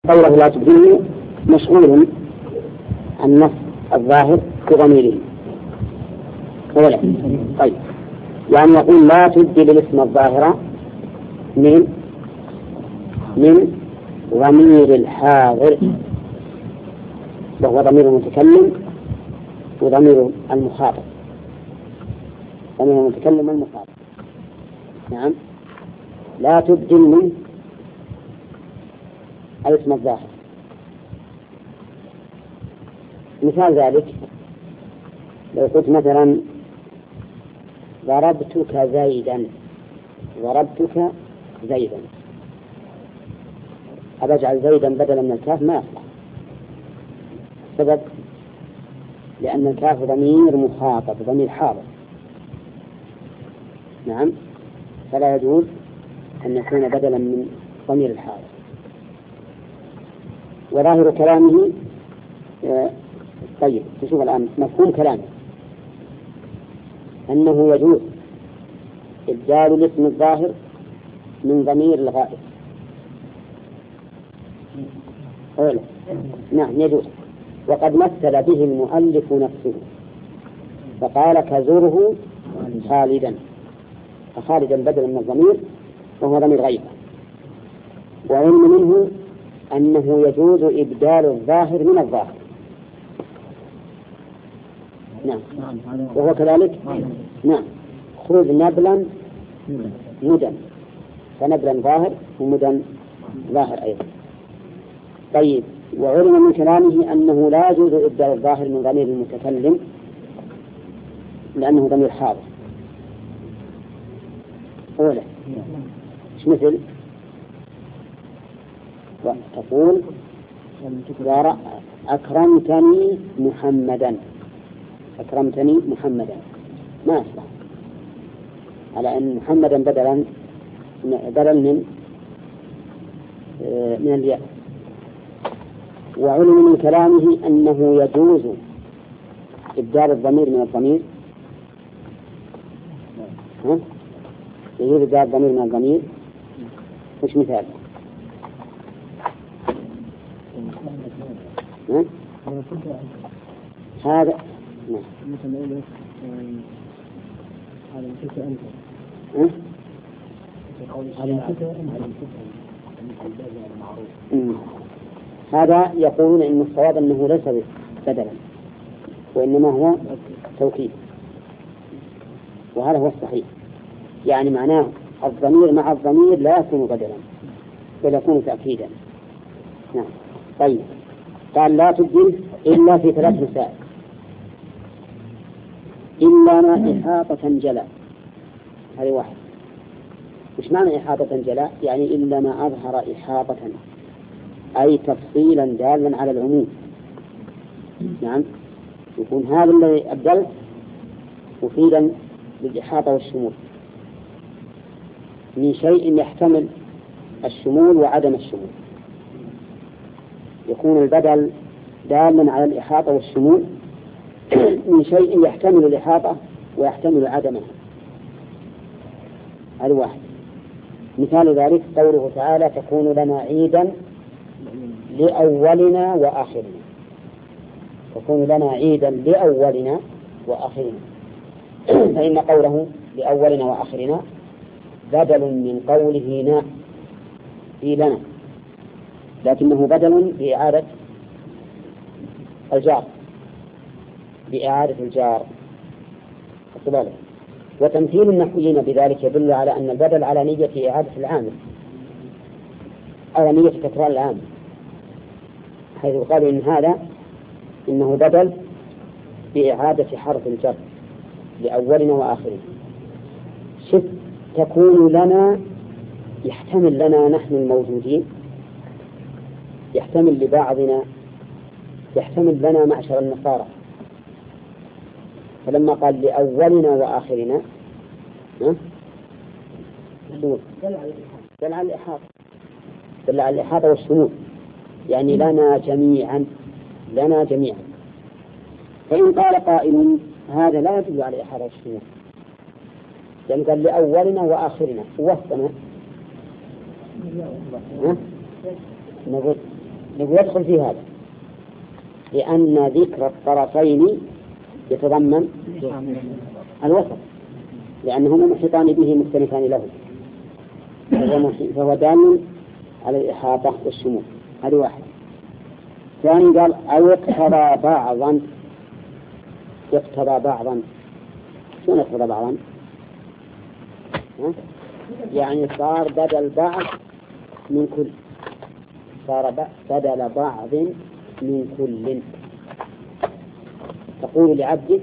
قوله لا تبدله مشغول عن نص الظاهر كضميره ولا. طيب يعني يقول لا تبدل الاسم الظاهر من ضمير الحاضر وهو ضمير المتكلم وضمير المخاطب. ضمير المتكلم والمخاطب. نعم لا تبدل من الاسم الظاهر. مثال ذلك لو قلت مثلا ضربتك زيدا أجعل زيدا بدلا من الكاف ما يصلح. السبب لأن الكاف ضمير مخاطب ضمير حاضر. نعم فلا يجوز أن يكون بدلا من ضمير الحاضر. وظاهر كلامه طيب تشوف الآن مفهوم كلامه أنه يجوز إبدال الاسم الظاهر من ضمير الغائب. نعم يجوز. وقد مثل به المؤلف نفسه فقال كزره خالدا، فخالدا بدلا من الضمير وهو ضمير غيبة. وعلم منه أنه يجوز إبدال الظاهر من الظاهر. نعم وهو كذلك. نعم خذ نبلا مدن، فنبلا ظاهر ومدن ظاهر أيضا. طيب وعلم من كلامه أنه لا يجوز إبدال الظاهر من ضمير المتكلم لأنه ضمير حاضر. أولا إيش مثل تقول أكرمتني محمدا ما أصبح على أن محمدا بدل من الياء. وعلم من كلامه أنه يجوز إبدال الضمير من الضمير. يجوز إبدال الضمير من الضمير. وش مثال؟ هذا هذا يقولون إن الصواب أنه ليس بدلا وإنما هو توكيد، وهذا هو الصحيح. يعني معناه الضمير مع الضمير لا يكون بدلا بل يكون تأكيدا. نعم. طيب قال لا تبدل إلا في 3 مسائل. إلا ما إحاطة جلاء، هذه واحد. مش معنى إحاطة جلاء؟ يعني إلا ما أظهر إحاطة أي تفصيلا دالا على العموم. نعم يكون هذا الذي أبدلت مفيدا بالإحاطة والشمول من شيء يحتمل الشمول وعدم الشمول. يكون البدل دالا على الإحاطة والشمول من شيء يحتمل الإحاطة ويحتمل عدمها. هذا واحد. مثال ذلك قوله تعالى تكون لنا عيدا لأولنا وآخرنا. تكون لنا عيدا لأولنا وآخرنا فإن قوله لأولنا وآخرنا بدل من قوله نا في لنا، لكنه بدل بإعادة الجار. وتمثيل النحويين بذلك يدل على أن البدل على نية إعادة العامل، على نية تكرار العامل، حيث قالوا إن هذا إنه بدل بإعادة حرف الجر لأولنا وآخرنا. شف تكون لنا يحتمل لنا نحن الموجودين، يحتمل لبعضنا، يحتمل لنا معشر النصارى. فلما قال لأولنا وآخرنا دل على الإحاطة والشمول، يعني لنا جميعا. فإن قال قائل هذا لا يدل على الإحاطة والشمول، يعني قال لأولنا وآخرنا ووسطنا، نقول يدخل في هذا، لأن ذكر الطرفين يتضمن الوسط، لأنهما محيطان به مختلفان له، فهو دال على الإحاطة والشمول. هذه واحد. ثاني قال أو اقتضى بعضا. اقتضى بعضا، شو اقتضى بعضا؟ يعني صار بدل بعض من كل، صار بدل بعض من كل. تقول لعبدك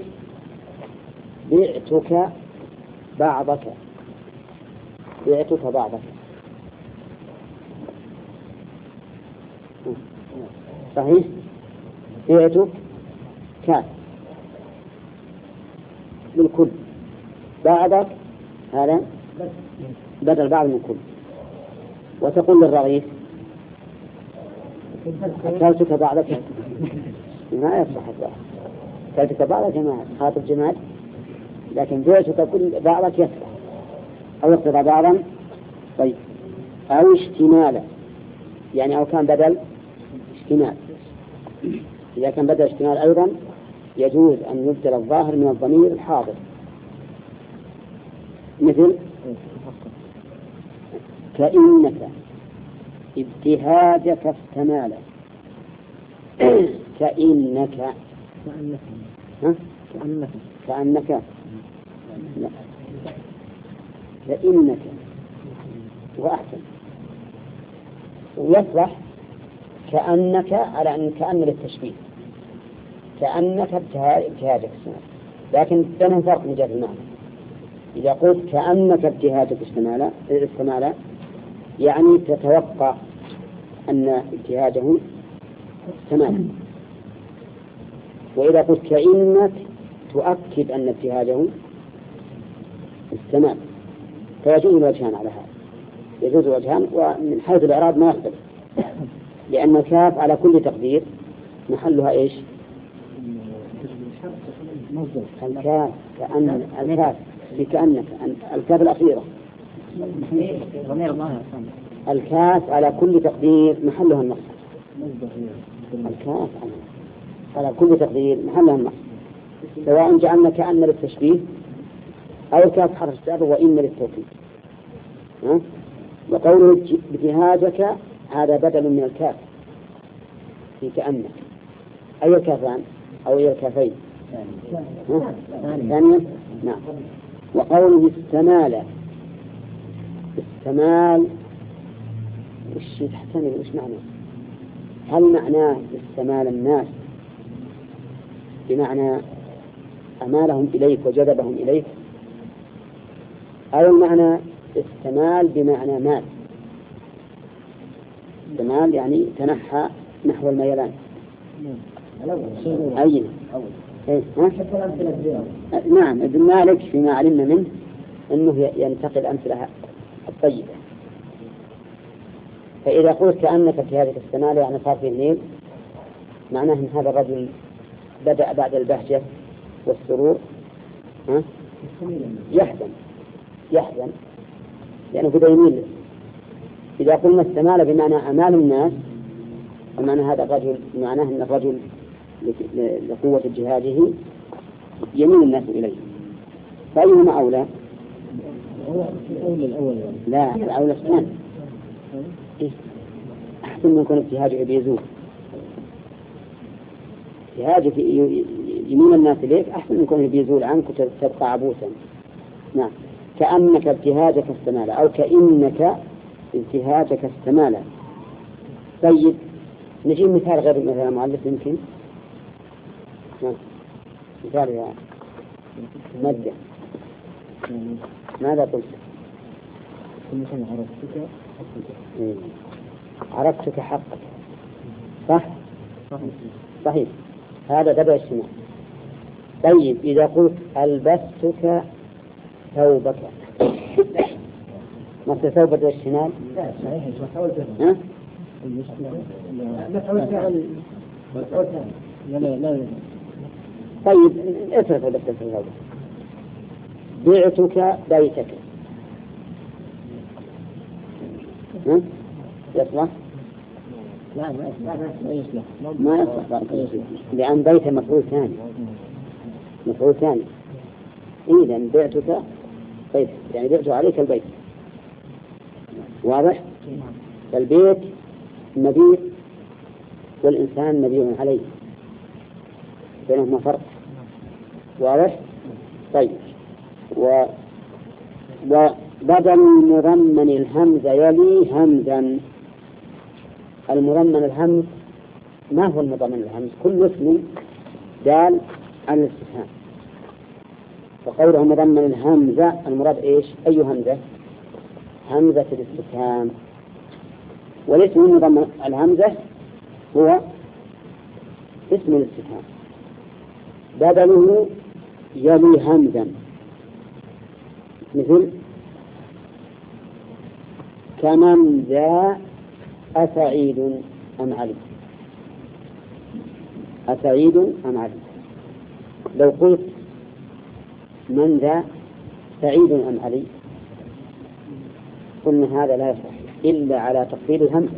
بعتك بعضك، بعتك بعضك، صحيح؟ بعتك كاف بالكل، بعضك هذا بدل بعض من كل. وتقول للرغيف أكلتك بعضك، ما يصح الظاهر، أكلتك بعضك جماعة خاطب جماعة، لكن بعتك كل بعضك يصح. أو اقتضى بعضا. طيب أو اشتمالا، يعني أو كان بدل اشتمال. إذا كان بدل اشتمال أيضا يجوز أن يبدل الظاهر من الضمير الحاضر، مثل كإنك ابتهاجك استمال. كإنك كأنك لا. كإنك وأحسن. ويصلح كأنك على أن كأن للتشبيه، كأنك ابتهاجك استمال، لكن بينهم فرق من جهة المعنى. إذا قلت كأنك ابتهاجك استمال يعني تتوقع أن ابتهاجه استمال، وإذا قلت كأنك تؤكد أن ابتهاجه استمال. فيجوز الوجهان على هذا، يجوز الوجهان. ومن حيث الإعراب ما يختلف، لأن الكاف على كل تقدير محلها إيش؟ الكاف كأن، الكاف بكأنك، الكاف الأخيرة، الكاف على كل تقدير محلها النصب. الكاف على كل تقدير محلها النصب، سواء جعلنا كأن للتشبيه أو الكاف حرف استعاضة وإن للتوكيد. وقوله ابتهاجك هذا بدل من الكاف في كأنك. أي الكافان أو أي الكافين؟ ثانيا. نعم. وقوله استمال، استمال وش تحتمل وش معنى؟ هل معناه استمال الناس بمعنى أمالهم إليك وجذبهم إليك، أو المعنى استمال بمعنى مال؟ استمال يعني تنحى نحو الميلان. أين؟ نعم. ابن مالك فيما علمنا منه أنه ينتقل الأمثلة الطيبة. فإذا قلت كأنك في هذه السمالة يعني صار في الليل، معناه أن هذا الرجل بدأ بعد البهجة والسرور يحزن لأنه بدأ يميل. إذا قلنا السمالة بمعنى أمال الناس، ومعنى هذا الرجل معناه أن الرجل لقوة جهاده يميل الناس إليه. فأيهما أولى؟ لا، الأولى الثاني. أحسن من يكون ابتهاجه بيزول، ابتهاجه يميل الناس إليك أحسن من يكون بيزول عنك وتبقى عبوسا. نعم. كأنك ابتهاجك استمال، أو كإنك ابتهاجك استمال. طيب نجيب مثال غير مثال مؤلف يمكن. مثال يا مادة. ماذا قلت؟ عرفتك حقك، صح؟ صحيح. هذا بدأ الشمال. طيب إذا قلت ألبستك ثوبك، مثل ثوب بدأ الشمال؟ طيب اترك لبست ثوبك. بعتك بيتك، يصلح؟ ما يصلح لأن بيت مفعول ثاني. إذا بعتك بيت يعني بعت عليك البيت. واضح؟ فالبيت مبيت والإنسان مبيع عليه، بينهما فرق. واضح؟ طيب. وبدل مضمن الهمزة يلي همزا. المضمن الهمز، ما هو المضمن الهمز؟ كل اسم دال على الاستفهام. وقوله مضمن الهمزة المراد إيش؟ أي همزة؟ همزة الاستفهام. والاسم مضمن الهمزة هو اسم الاستفهام، بدله يلي همزا، مثل كمن ذا أسعيد أم علي. أسعيد أم علي. لو قلت من ذا سعيد أم علي قلنا هذا لا يصح إلا على تقدير الهمزة،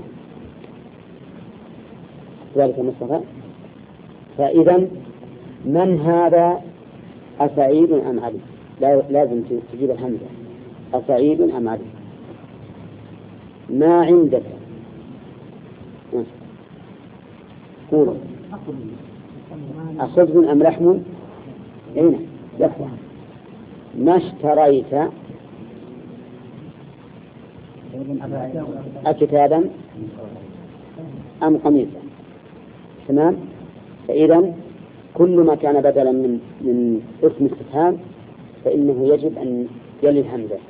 ذلك مصطفى. فإذا من هذا أسعيد أم علي لازم تجيب الهمزة. أسعيد أم علي. ما عندك قول أخبز أم لحم؟ أين يصح. ما اشتريت أكتابا أم قميصا. تمام. فإذا كل ما كان بدلا من اسم استفهام فإنه يجب أن يلي الهمزة.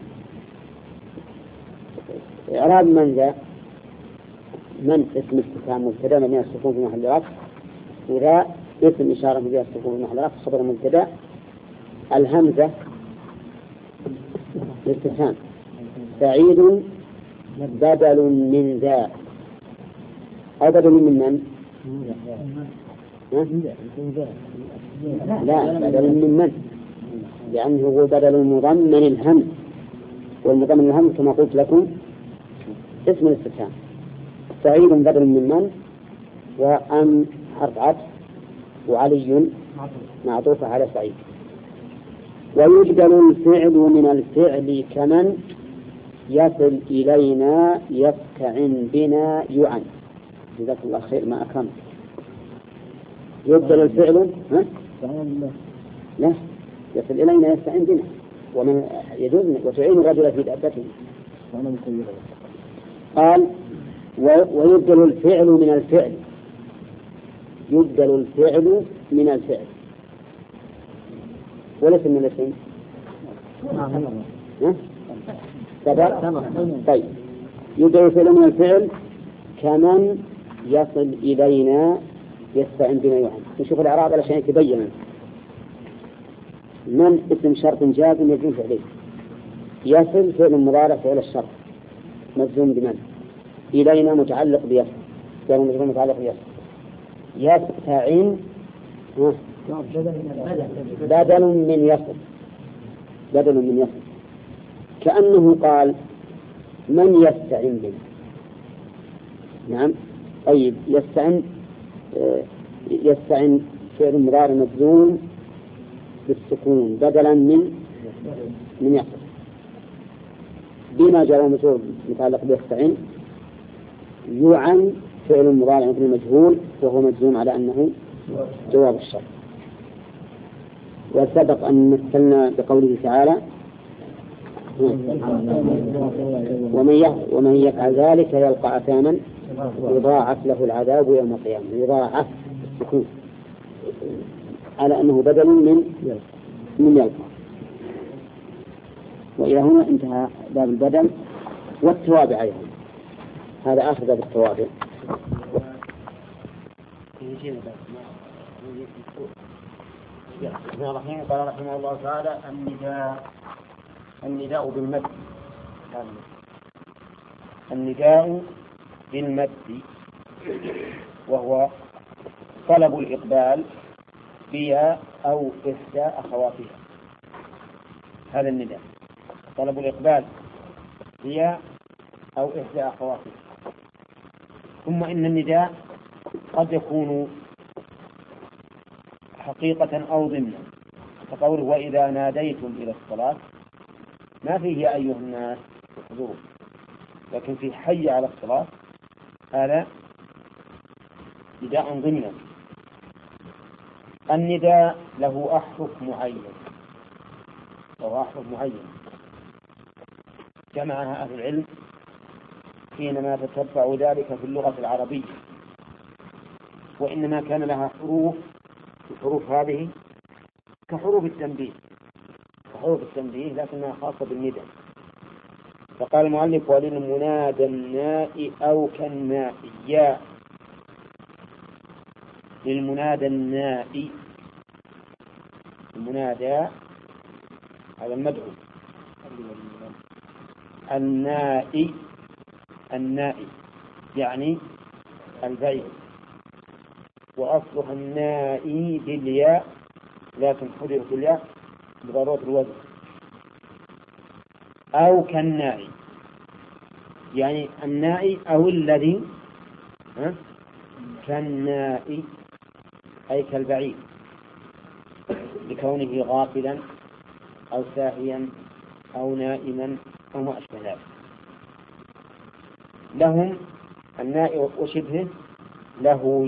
إعراب من ذا؟ من اسم استفهام مبتدأ مبني على السكون في محل رفع، وذا اسم إشارة مبني على السكون في محل رفع خبر مبتدأ. الهمزة الاستفهام. سعيد بدل من ذا أو بدل من لا بدل من لأنه هو بدل مضمن الهمز، والمضمن الهمز كما قلت لكم اسم الاستفهام. سعيد بدل من وأم حرف عطف وعلي معطوف على سعيد. ويبدل الفعل من الفعل كمن يصل إلينا يستعن بنا يعن. جزاك الله خير ما أكرمت. يبدل الفعل لا يصل إلينا يستعن بنا ومن يجوز وتعين الرجل في دابته. قال ويبدل الفعل من الفعل. يبدل الفعل من الفعل وليس من الاسم. طيب. يبدل الفعل من الفعل كمن يصل إلينا يستعن بنا يعن. نشوف الإعراب علشان يتبين. من اسم شرط جازم يجوز عليه. يصل فعل مضارع فعل الشرط مجزوم بمن. إلينا متعلق بيصل فعل مجزوم متعلق بيصل. يستعن بدل من يصل. بدل من يصل كأنه قال من يستعن بنا. نعم. طيب يستعن فعل مضارع مجزوم بالسكون بدلا من يصل. بما جاء مجرور متعلق بيستعن. يعن فعل مضارع مثل مجهول وهو مجزوم على أنه جواب الشرط. وسبق أن مثلنا بقوله تعالى ومن يفعل ذلك يلقى أثاما يضاعف له العذاب يوم القيامة. يضاعف السكون على أنه بدل من يلقى. وإلى هنا انتهى باب البدل والتوابع أيضا. هذا آخر باب التوابع. قال رحمه الله تعالى النداء بالمد. النداء بالمد وهو طلب الإقبال بيا أو إحدى أخواتها. هذا النداء طلب الإقبال بيا أو إحدى أخواتها. ثم إن النداء قد يكون حقيقة أو ضمنا، فقوله وإذا ناديتم إلى الصلاة ما فيه يا أيها الناس احضروا، لكن في حي على الصلاة هذا نداء ضمنا. النداء له أحرف معين، جمعها أهل العلم حينما تتبع ذلك في اللغة العربية، وإنما كان لها حروف، الحروف هذه كحروف التنبيه لكنها خاصة بالنداء. فقال المؤلف وللمنادى الناء أو كالناء يا، للمنادى الناء، المنادى هذا المدعو، الناء يعني البعيد، وأصلها النائي بالياء لكن حذفت الياء بضرورة الوزن. أو كالنائي يعني النائي أو الذي كالنائي أي كالبعيد لكونه غافلا أو ساهيا أو نائما أو ما أشبه ذلك. لهم النائي وشبهه له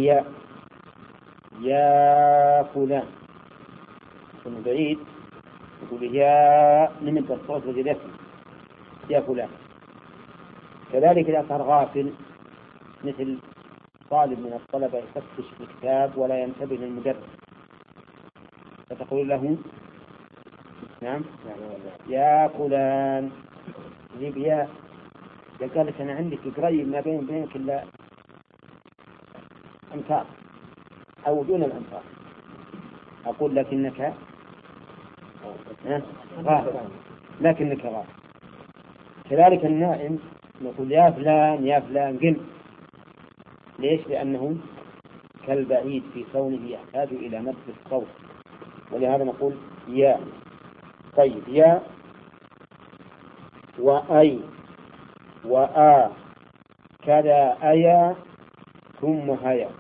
يا فلان، ثم بعيد يقول يا نمت الصوت وجدته يا فلان. كذلك إذا صار غافل مثل طالب من الطلبة يفتش في الكتاب ولا ينتبه للمدرس فتقول له نعم يا فلان، جيب يا، قال لك أنا عندك قريب ما بين وبينك إلا أمتار أو دون الأمتار، أقول لكنك غافل. كذلك النائم نقول يا فلان قم. ليش؟ لأنه كالبعيد في كونه يحتاج إلى مد الصوت، ولهذا نقول يا. طيب يا وأي وآ كذا أيا ثم هيا،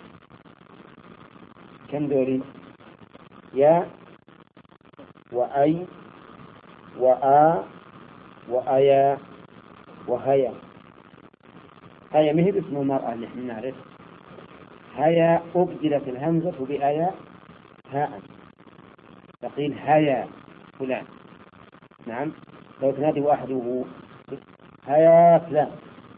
كم دوري؟ يا وأي وآ وأيا وهيا. هيا مهد اسم المرأة اللي احنا نعرف، هيا أبدلت الهمزة بآيا هاء، تقيل هيا فلان. نعم لو تنادي واحده هيا فلان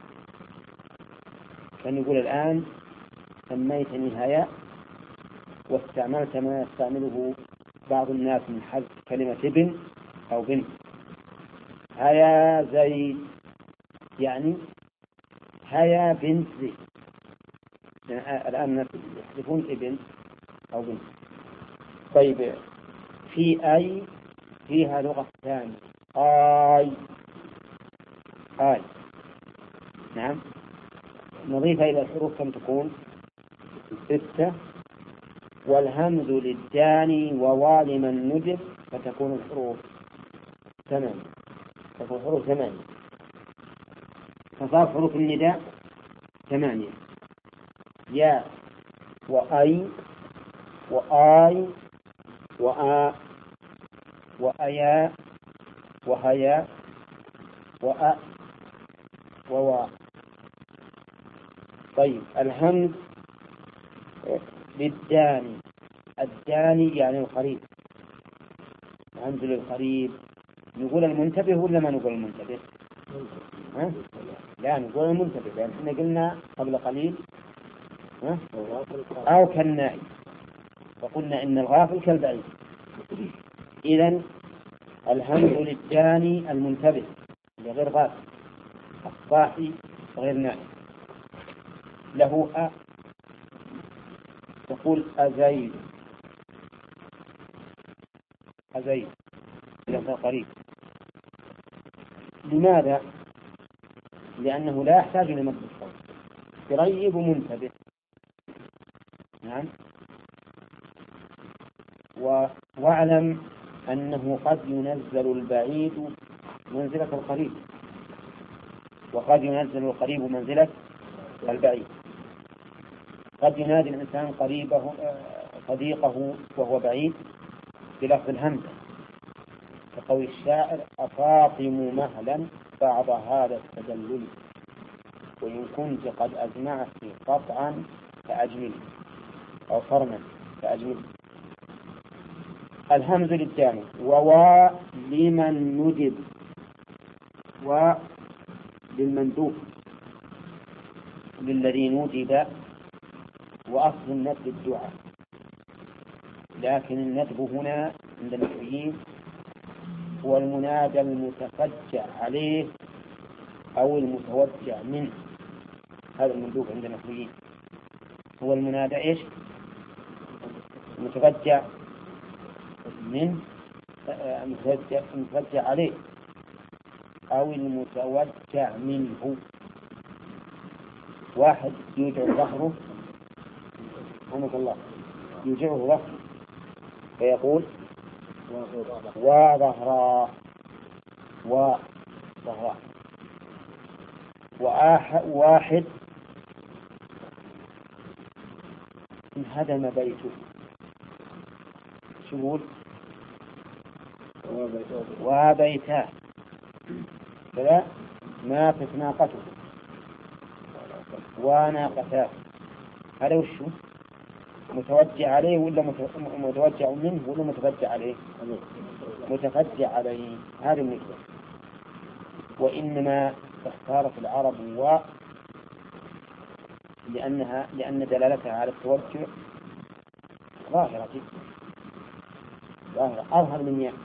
كان يقول الآن سميتني هيا، واستعملت ما يستعمله بعض الناس من حذف كلمة ابن أو بنت. هيا زيد يعني هيا بنت زيد، الآن الناس يحذفون ابن أو بنت. طيب في أي فيها لغة ثانية آي، نعم نضيف إلى الحروف كم تكون 6، والهمز للداني ووال من ندب فتكون الحروف 8، فصار حروف النداء 8: يا وأي وآي وآ وأيا وهيا وأ ووا. طيب الهمز للداني، الداني يعني القريب، الهمز للقريب. نقول المنتبه ولا ما نقول المنتبه؟ لا نقول المنتبه، لأن احنا قلنا قبل قليل أو كالنائي، وقلنا إن الغافل كالبعيد. إذن الهمز للداني المنتبه لغير غافل، الصاحي غير نائم. له أ، تقول أزيد إذا قريب. لماذا؟ لأنه لا يحتاج إلى مد الصوت، قريب ومنتبه. نعم. واعلم أنه قد ينزل البعيد منزلة القريب، وقد ينزل القريب منزلة البعيد. قد ينادي الإنسان صديقه وهو بعيد بلفظ الهمزة، كقول الشاعر: أفاطم مهلا بعض هذا التدلل، وإن كنت قد أجمعت قطعا فأجمل، أو فرما فأجمل. الهمز للجامع. ووا لمن ندب، وللمندوب للذي ندب. وأصل الندب الدعاء، لكن الندب هنا عند النحويين هو المنادى المتفجع عليه أو المتوجع منه. هذا المندوب عند النحويين هو المنادى إيش؟ المتفجع منه، المتفجع عليه أو المتوجع منه. واحد يوجع ظهره، رحمك الله، يوجعه ظهره فيقول: وظهرا، وظهرا. واحد انهدم بيته، شو يقول؟ وبيتاه، فلا ماتت ناقته وناقتاه. هذا وشو؟ متوجع عليه ولا متوجع منه ولا متفجع عليه؟ متفجع عليه. هذه المشكلة. وإنما اختارت العرب لأن دلالتها على التوجع ظاهرة جدا، ظاهرة أظهر من ياء،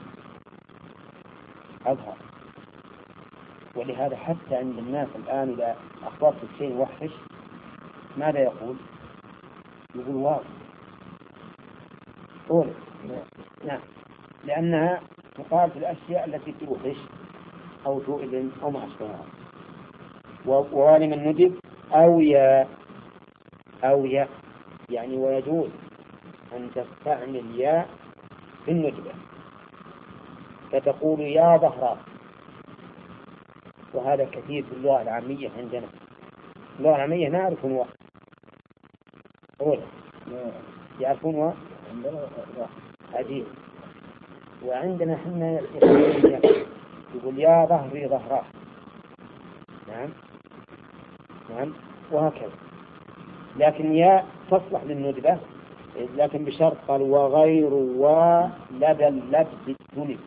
أظهر. ولهذا حتى عند الناس الآن إذا أخبرت الشيء وحش ماذا يقول؟ يقول واو. قول نعم، لأنها تقال في الأشياء التي توحش أو تؤذن أو ما أشبهها. ووالم الندب أو يا يعني ويجوز أن تستعمل ياء في الندبة، فتقول يا ظهرا. وهذا كثير في اللغة العامية عندنا. اللغة العامية نعرفون و يعرفون و عجيب. وعندنا حنا يقول يا ظهري ظهرا. نعم نعم، وهكذا. لكن يا تصلح للندبة، لكن بشرط قال وغير ولدى اللبس التنب.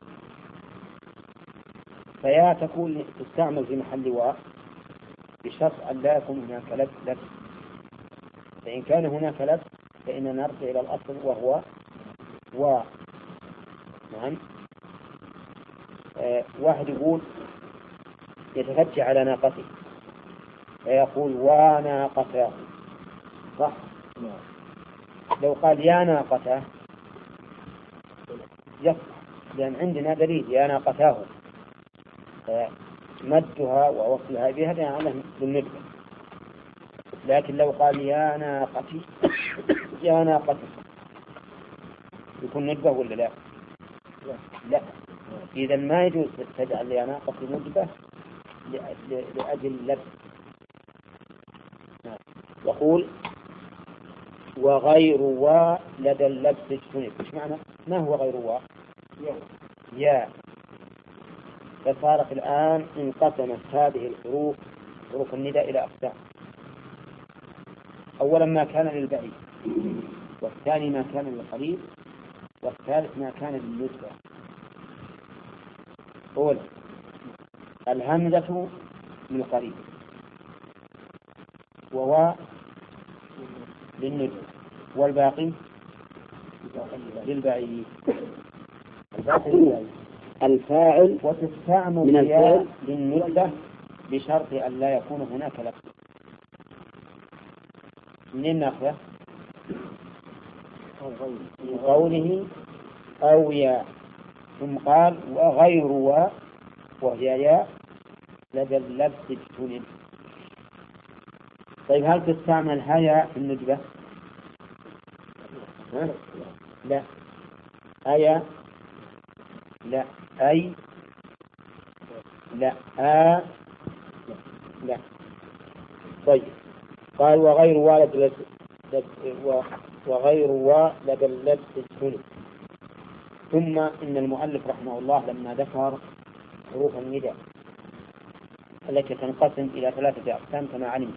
فيا تكون تستعمل في محل واء بشرط أن لا يكون هناك لبس. فإن كان هناك لبس فإننا نرجع إلى الأصل وهو نعم. واحد يقول يتفجع على ناقته فيقول وناقته، صح؟ لو قال يا ناقته يصح، لأن عندنا دليل يا ناقته، مدها ووصلها بها لأنها بالندبة. لكن لو قال يا ناقتي يا ناقتي يكون ندبة ولا لا؟ لا. إذا ما يجوز تجعل يا ناقتي ندبة لأجل اللبس. يقول وغير لدى اللبس اجتنب. ايش معنى؟ ما هو غير يا. فصارت الآن انقسمت هذه الحروف، حروف النداء إلى أقسام. أولا ما كان للبعيد، والثاني ما كان للقريب، والثالث ما كان للنسبة. أولا الهمزة للقريب، وواء للنسبة، والباقي للبعيد. الفاعل وتستعمل من الفعل للنسبة بشرط أن لا يكون هناك لفظ. منين نأخذه؟ من قوله أو يا، ثم قال وغير وهي يا لدى اللبس اجتنب. طيب هل تستعمل هيا في الندبة؟ لا. أيا لا. أي لا. لا. طيب قال وغير والد وغير لدى اللبس السنة. ثم إن المؤلف رحمه الله لما ذكر حروف النداء التي تنقسم إلى 3 أقسام كما علمت،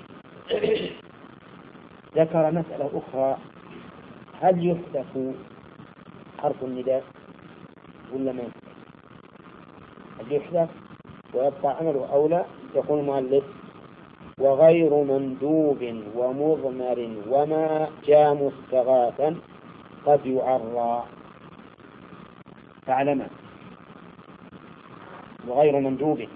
ذكر مسألة أخرى: هل يحذف حرف النداء ولا ما يحذف؟ هل يحذف ويبقى عمله أو لا؟ يقول المؤلف: وغير مندوب ومضمر وما جاء مستغاثا قد يعرى. فاعلم: وغير مندوب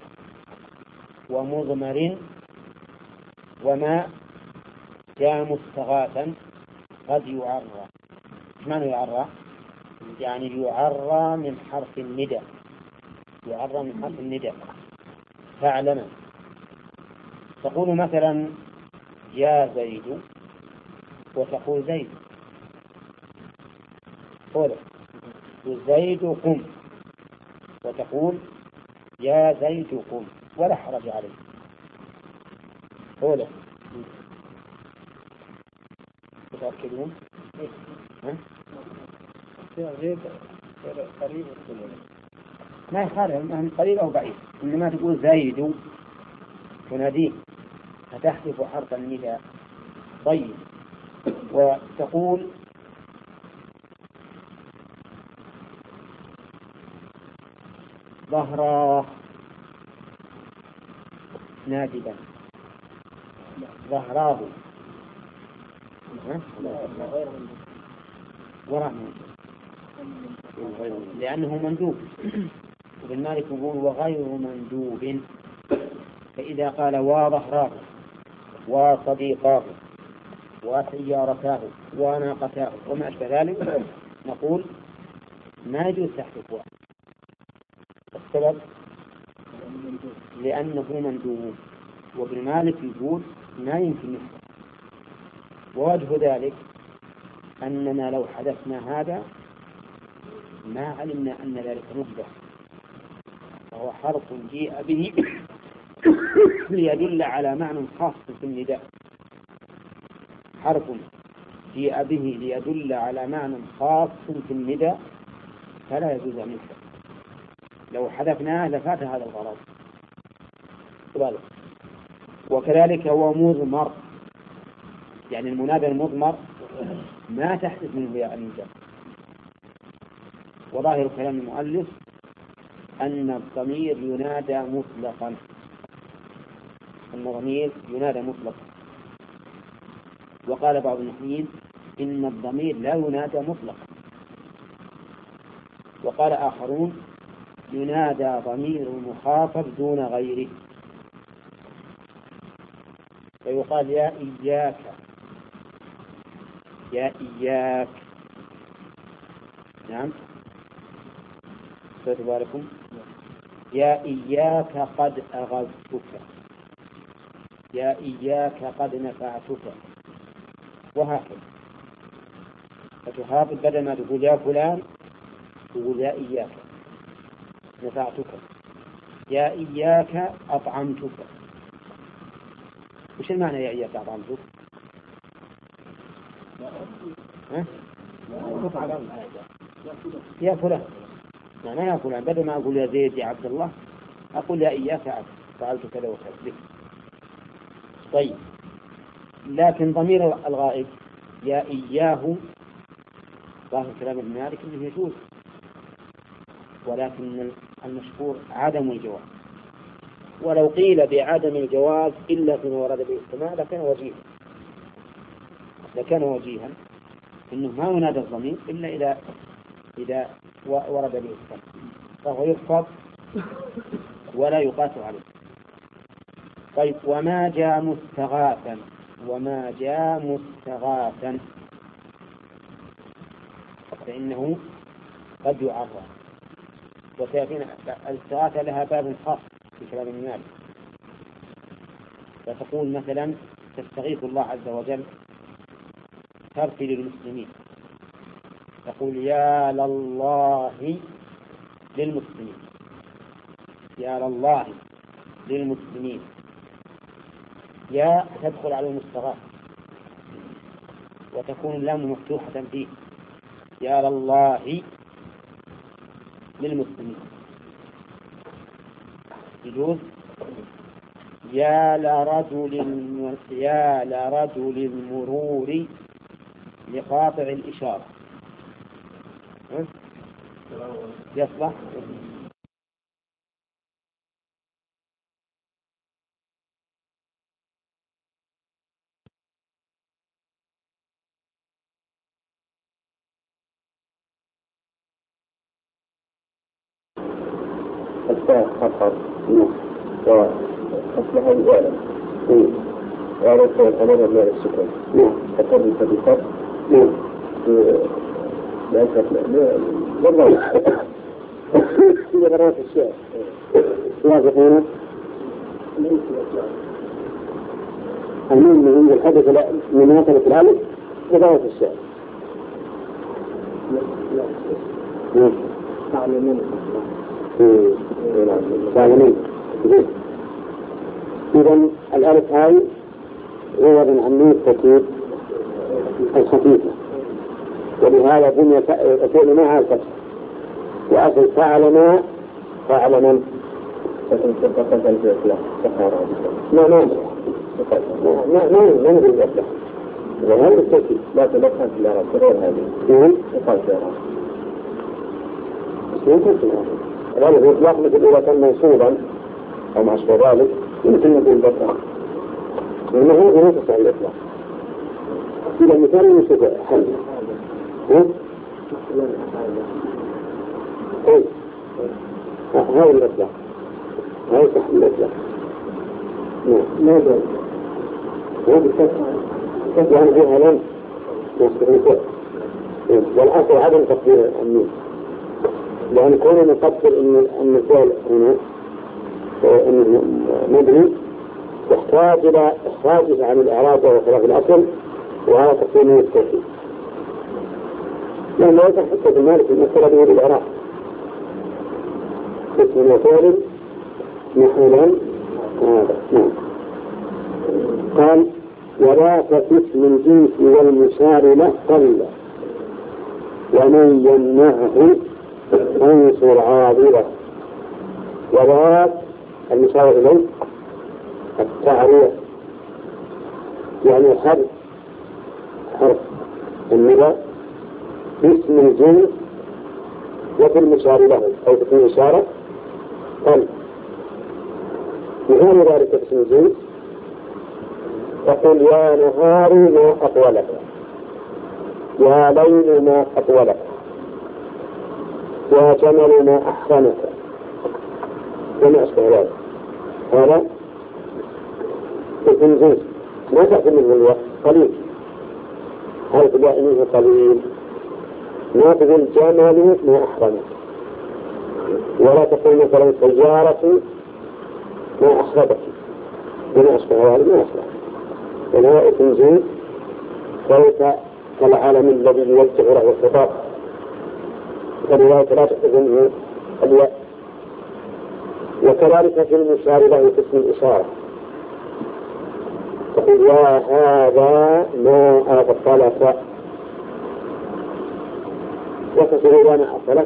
ومضمر وما جاء مستغاثا قد يعرى. ما يعرى؟ يعني يعرى من حرف النداء، يعرى من حرف النداء. فاعلم: تقول مثلا يا زيد وتقول زيد، قول زيد قم، وتقول يا زيد قم، ولا حرج عليه. قوله تتأكدون؟ ما يخالف من قريب أو بعيد، إنما تقول زيد تناديه فتحذف حرف النداء. طيب، وتقول ظهراه نادبا، ظهراه وراء لأنه مندوب، وابن مالك يقول وغير مندوب. فإذا قال وظهراه وصديقاه وسيارتاه وناقتاه وما أشبه ذلك نقول ما يجوز تحذف واحد. السبب لأنه مندوب، وابن مالك يقول ما يمكن يحذف. ووجه ذلك أننا لو حذفنا هذا ما علمنا أن ذلك مبدع، وهو حرف جيء به ليدل على معنى خاص في النداء، حرف جيء به ليدل على معنى خاص في النداء، فلا يجوز أن يحذف. لو حذفناه لفات هذا الغرض. وكذلك هو مضمر، يعني المنادى المضمر ما تحدث منه ياء النداء. وظاهر كلام المؤلف أن الضمير ينادى مطلقا، أن الضمير ينادى مطلقا. وقال بعض النحويين إن الضمير لا ينادى مطلقا. وقال آخرون ينادى ضمير المخاطب دون غيره، فيقال يا إياك، يا إياك. نعم، فتباركم يا إياك قد أغضتك، يا إياك قد نفعتك، وهكذا. فتخاطب بدل ما تقول يا فلان تقول يا إياك نفعتك، يا إياك أطعمتك. وش المعنى يا إياك أطعمتك؟ يا فلان، معنى يا فلان، بدل ما أقول يا زيد يا عبد الله أقول يا إياك فعلت كذا وكذا. طيب، لكن ضمير الغائب يا إياه ظاهر كلام ابن مالك انه يجوز، ولكن المشهور عدم الجواز. ولو قيل بعدم الجواز إلا فيما ورد به السماع لكان وجيها إنه ما ينادى الضمير إلا إذا ورد به السماع، فهو يحفظ ولا يقاس عليه. طيب، وما جاء مستغاثا، وما جاء مستغاثا فإنه قد يعرى. وسيأتينا الاستغاثة لها باب خاص في كلام ابن مالك. فتقول مثلا تستغيث الله عز وجل ترثي للمسلمين، تقول يا لله للمسلمين، يا لله للمسلمين، يا تدخل على المستغاث وتكون اللام مفتوحة فيه يا لله للمسلمين يجوز يا لرجل المرور لقاطع الإشارة يصلح أصبح وأصبح الجالة وعرفت الأمر الله السكون أقرب بالفتح والله في غرات الشيء واضحين المهم من الحدث من مناسبة الألف لغاية الشيء تعلمين إذن الألف هاي هو من عمية التركيب الخفيفة ولهذا بني الفعل معها الفتح وأصل فعل من ما نقول الأسلح وهذا التركيب لا تلقى في الأرض غير هذه يقال في الأرض الألف يطلق مثل إذا كان منصوبا أو مع ذلك يمكن نقول بطرق لأنه هو يتصل الإطلاق إذا مثال يوسف حل هذا الإطلاق هذا صح الإطلاق ماذا هو بالفتح يعني فيها لم يصبح والأصل عدم تقدير النون لأن كون نقدر أن الفعل هنا أنه مبني يحتاج إلى إخراجه عن الإعراب وخلاف الأصل وهذا تقسيمه التوحيد لأنه يصح حتى في المالك المسألة به بالإعراب اسم وفعل محولا هذا قال ولا اسم الجنس والمشار له قل ومن يمنعه انصر عابره وذات المشار إليه التعريف يعني حرف النداء باسم الجنس وفي المشار له أو في الإشارة قل وهو ذلك باسم الجنس تقول يا نهار ما أطولك يا ليل ما أطولك يا جمل ما أحسنك وما أشبه ذلك هذا اسم جنس ما تأتي منه الوقت قليل حيث دائمه قليل ما تقول جمل ما أحسنك ولا تقول مثلا سيارة ما أحسبك وما أشبه ذلك ما أشبه ولا اسم جنس ليس كالعالم الذي يوجه له الخطاب فلذلك لا تأخذ الياء وكذلك في المشار له اسم الإشارة تقول يا هذا ما أغفلك وتصل وانا أغفلك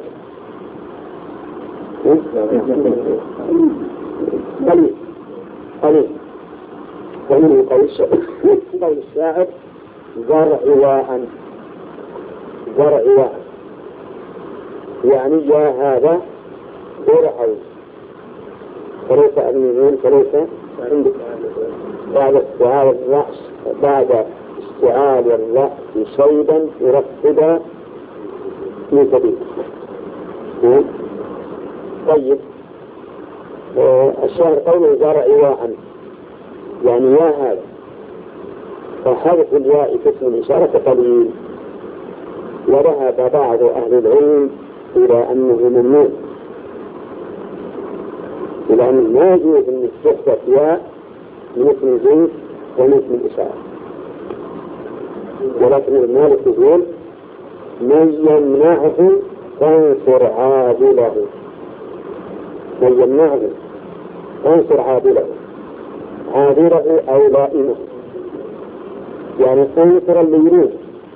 قليل ومنه قول الشاعر زرعواء يعني يا هذا زرعوا فليس أبنيون فليس عندك بعد استعال الرأس صيدا يرفض من سبيل طيب الشاعر قوله زرعواء يعني يا هذا فحرف الياء في اسم الإشارة قليل وذهب بعض أهل العلم إلى أنه ممنوع إلى أنه ما يجوز أن تحدث ياء من اسم الجنس ومن اسم الإشارة ولكن المالك يقول من يمنعه فانصر عادله من يمنعه فانصر عادله أو لائمه يعني انصر اللي يريد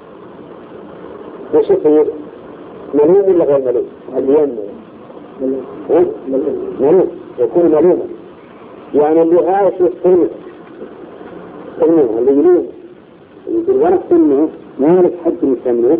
وش يصير؟ ملوم ولا غير ملوم؟ اللي ملوم يكون ملوما، يعني اللي عايش يستلمه اللي يلوم يقول وانا استلمه ما لك حد يستلمه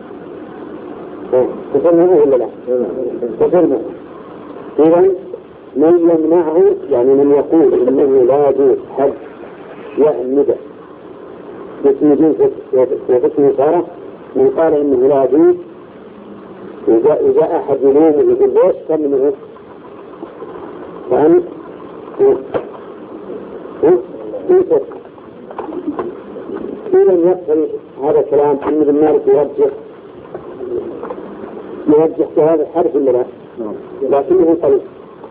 تفهمه ولا لا؟ تفهمه. إذن من يمنعه يعني من يقول إنه لا يجوز حد يعمد باسم جنس واسم صارة، من قال إنه لا يجوز إذا أحد يلومه يقول ليش تمنعه فأنت إذا يقبل هذا الكلام أن ابن مالك يرجح في هذا الحرف ولا لا؟ لكنه قليل،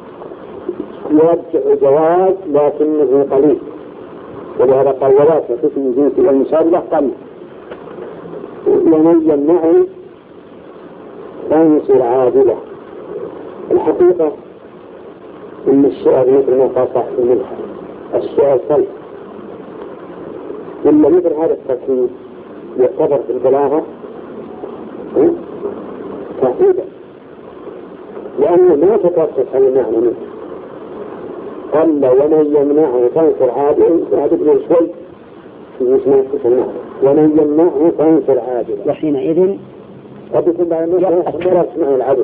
يرجح جواز لكنه قليل، ولهذا قال ولا تقسم جنس والمشابه قليل، ومن يمنعه لا يصير عادلة. الحقيقة إن الشعر مثل ما قال صاحب الملحة الشعر صلب، إلا مثل هذا التركيب يعتبر في البلاغة تحديدا، لأنه ما تتصف على المعنى منه. قال ومن يمنعه فانصر عادل، هذا ابن شوي مش ما يتصف المعنى، ومن يمنعه فانصر عادل، وحينئذ قد يكون بعد مرة اسمه العدل.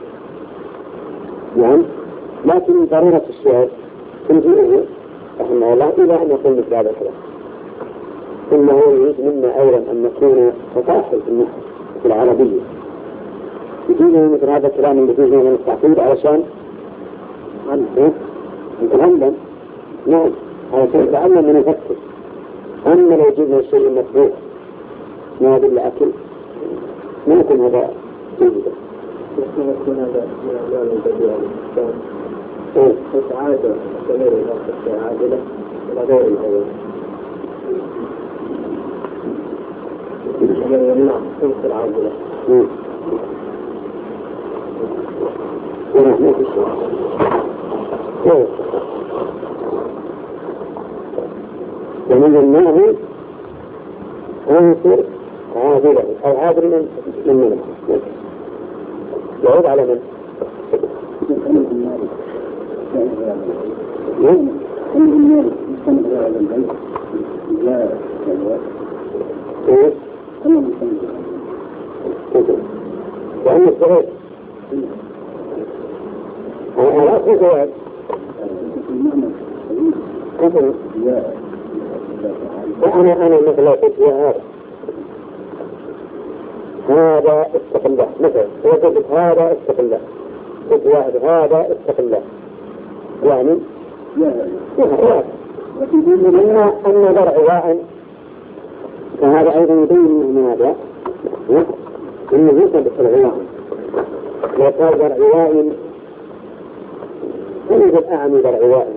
نعم، لكن ضرورة الشعر تنجيه رحمه الله إلى أن يقول مثل هذا الكلام. إنه يريد منا أيضا أن نكون فصاحل في العربية، يجينا مثل هذا الكلام اللي فيه من التعقيد علشان نتعلم. نعم، علشان نتعلم من نفكر. أما لو جبنا الشيء المطبوع ما يدل أكل ما يكون هذا جيدا. يكون هذا من أعمال البديع عادة تمير الأخذ عادلة إلى غير الأول. يمنع تنصر عادلة. ومن يمنعه عنصر عادلة أو عادل من منه يعود على من؟ وأن الصغير أنا أقول جواب أنا مثلا قلت يا هذا اتق الله مثلا، وقلت هذا اتق الله، قلت واحد هذا اتق الله، يعني أن ضرع واعٍ، فهذا أيضا يبين من هذا أنه يوجد العواء. لو قال ضرع واعٍ يوجد أعمى ضرع واعٍ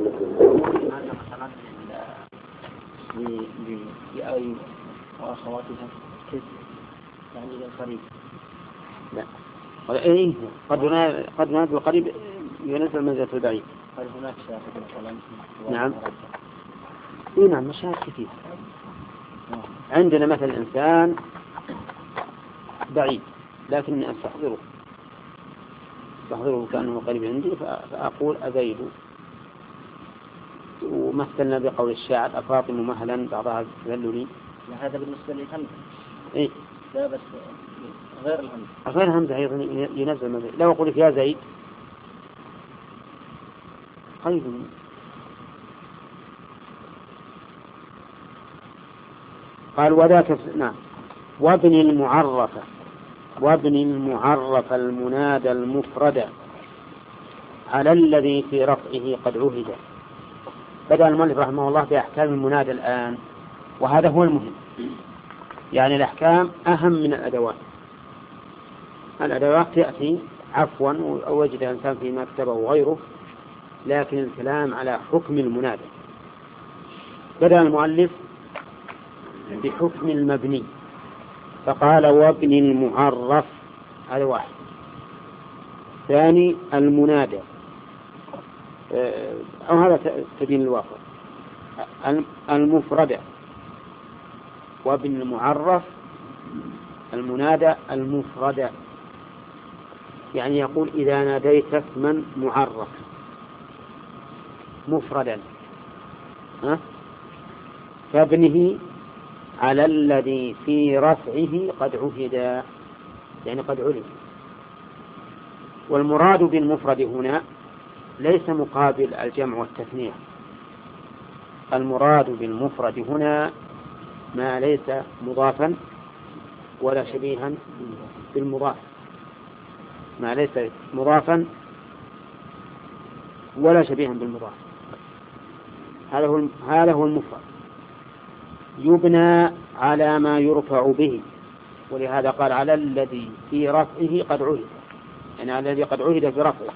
لأي وأخواتها كيف يعني للقريب؟ لا، إيه قد ينادي القريب ينزل منزلة البعيد. هل هناك شاهد مثلا؟ نعم، إيه نعم، مشاهد كثير. عندنا مثلا إنسان بعيد لكن أستحضره كأنه قريب عندي، فأقول أزيد، ومثلنا بقول الشاعر أفاطم مهلا بعضها تذللي. هذا بالنسبة للهمزة. إيه؟ لا بس غير الهمزة. غير الهمزة أيضا ينزل مزيد. لو أقول لك يا زيد قيد. قال وذاك نعم وابن المعرف المنادى المفرد على الذي في رفعه قد عهد. بدأ المؤلف رحمه الله بأحكام المنادى الآن، وهذا هو المهم. يعني الأحكام أهم من الأدوات تأتي عفوا أو وجد إنسان فيما كتبه وغيره، لكن الكلام على حكم المنادى. بدأ المؤلف بحكم المبني فقال وابن المعرف، هذا واحد. ثاني المنادى، أو هذا تبين الواقع. المفردة وابن المعرف المنادى المفرد، يعني يقول إذا ناديت اسما معرف مفردا فابنه على الذي في رفعه قد عهد، يعني قد علم. والمراد بالمفرد هنا ليس مقابل الجمع والتثنية، المراد بالمفرد هنا ما ليس مضافا ولا شبيها بالمضاف، ما ليس مضافا ولا شبيها بالمضاف، هذا هو المفرد، يبنى على ما يرفع به، ولهذا قال على الذي في رفعه قد عهد، يعني على الذي قد عهد برفعه.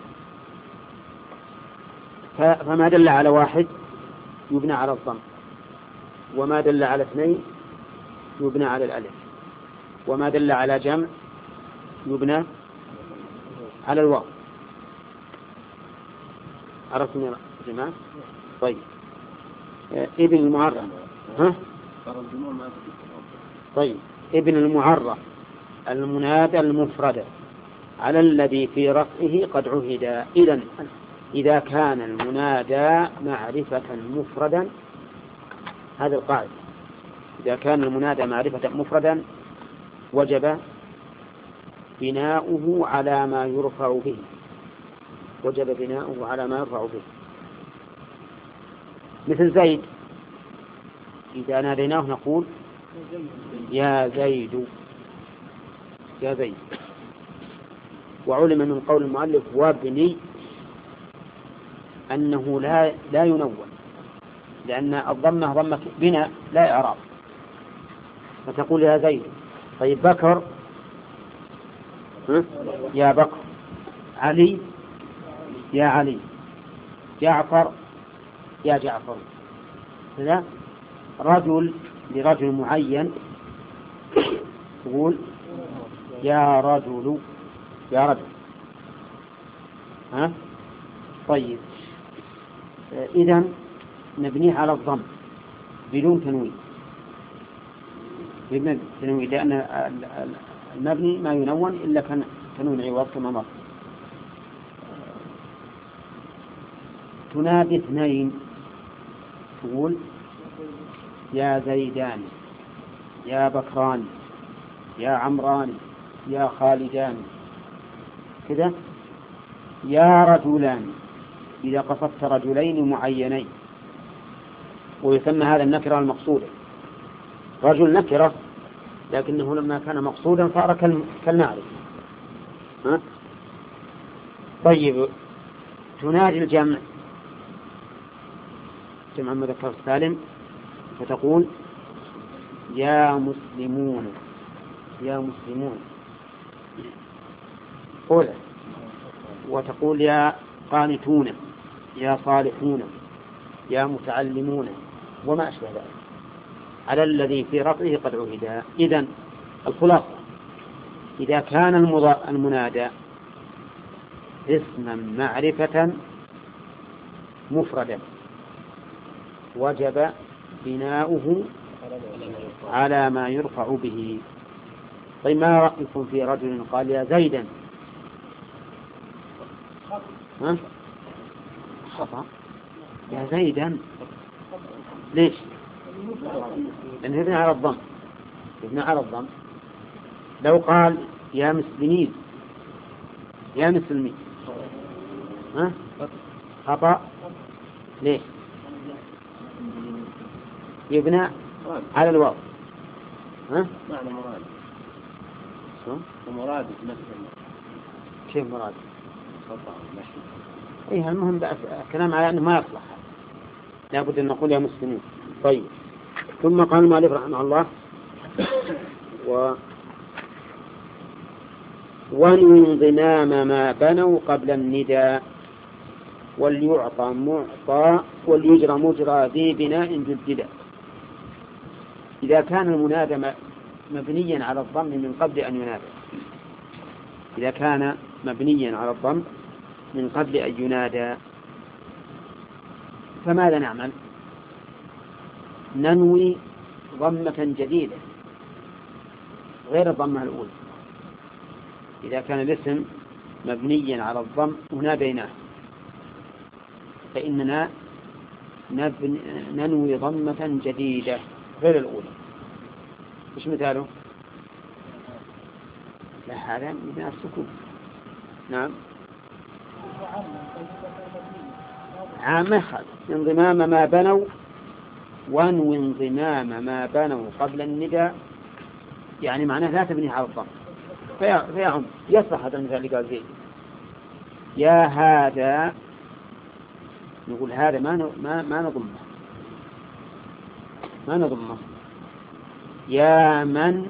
فما دل على واحد يبنى على الضم، وما دل على اثنين يبنى على الألف، وما دل على جمع يبنى على الواو. عرفتم يا جماعة؟ طيب ابن المعرف طيب ابن المعرف المنادى المفرد على الذي في رفعه قد عهد. إذا كان المنادى معرفة مفردا، هذا القاعدة، إذا كان المنادى معرفة مفردا وجب بناؤه على ما يرفع به، وجب بناؤه على ما يرفع به. مثل زيد، إذا ناديناه نقول يا زيد، يا زيد. وعلم من قول المؤلف وابني أنه لا ينون، لأن الضمة ضمة بنا لا إعراب، فتقول يا زيد. طيب بكر يا بكر، علي يا علي، جعفر يا جعفر. لا، رجل لرجل معين تقول يا رجل، يا رجل. طيب إذن نبنيه على الضم بدون تنوين، لأن المبني ما ينون إلا كان تنوين عوض كما مر. تنادي اثنين تقول يا زيدان، يا بكران، يا عمران، يا خالدان، كذا. يا رجلان إذا قصدت رجلين معينين، ويسمى هذا النكرة المقصودة. رجل نكرة لكنه لما كان مقصودا صار كالمعرفة. طيب تنادي الجمع، جمع مذكر سالم، فتقول يا مسلمون، يا مسلمون قول، وتقول يا قانتون، يا صالحون، يا متعلمون، وما أشبه ذلك، على الذي في رفعه قد عهد. إذن الخلاصة، إذا كان المنادى اسما معرفة مفردا وجب بناؤه على ما يرفع به. طيب ما رأيكم في رجل قال يا زيدا؟ خطأ، يا زيدا. ليش؟ لأنه يبنى على الضم، يبنى على الضم. لو قال يا مسلمين، يا مسلمين، خطأ. ليش؟ يبنى على الواو. معنى مراد، ومراد كيف مراد؟ إيه المهم كلام على أنه ما يصلح، لابد أن نقول يا مسلمين. طيب ثم قال المؤلف رحمه الله وانضمام ما بنوا قبل النداء، وليعطى معطى، وليجرى مجرى ذي بناء جددا. إذا كان المنادى مبنيا على الضم من قبل أن ينادى، إذا كان مبنيا على الضم من قبل أن ينادى، فماذا نعمل؟ ننوي ضمة جديدة غير الضمة الأولى. إذا كان الاسم مبنيا على الضم وناديناه فإننا ننوي ضمة جديدة غير الأولى. مش مثاله؟ لا، هذا من السكون. نعم، عامة انضمام ما بنوا، وانوي انضمام ما بنوا قبل النداء، يعني معناه لا تبنيه على الضم فيعم. يصح هذا المثال اللي قال زيد يا هذا، نقول هذا ما نضمه. يا من